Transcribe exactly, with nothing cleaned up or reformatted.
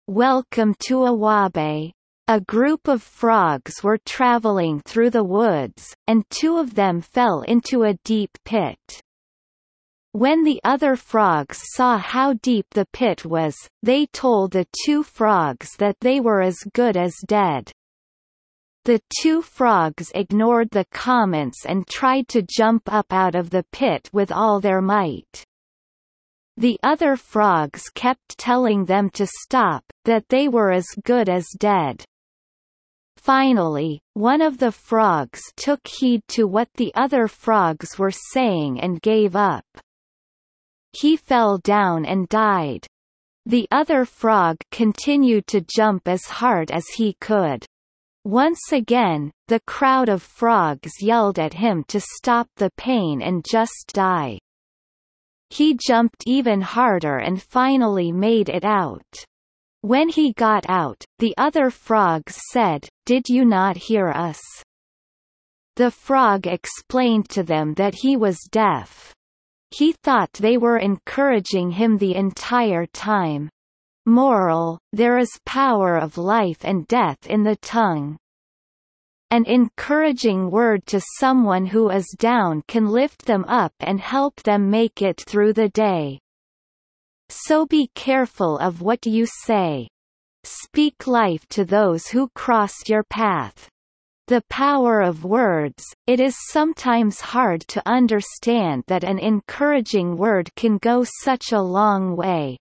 Welcome to Awabe. A group of frogs were traveling through the woods, and two of them fell into a deep pit. When the other frogs saw how deep the pit was, they told the two frogs that they were as good as dead. The two frogs ignored the comments and tried to jump up out of the pit with all their might. The other frogs kept telling them to stop, that they were as good as dead. Finally, one of the frogs took heed to what the other frogs were saying and gave up. He fell down and died. The other frog continued to jump as hard as he could. Once again, the crowd of frogs yelled at him to stop the pain and just die. He jumped even harder and finally made it out. When he got out, the other frogs said, "Did you not hear us?" The frog explained to them that he was deaf. He thought they were encouraging him the entire time. Moral: there is power of life and death in the tongue. An encouraging word to someone who is down can lift them up and help them make it through the day. So be careful of what you say. Speak life to those who cross your path. The power of words. It is sometimes hard to understand that an encouraging word can go such a long way.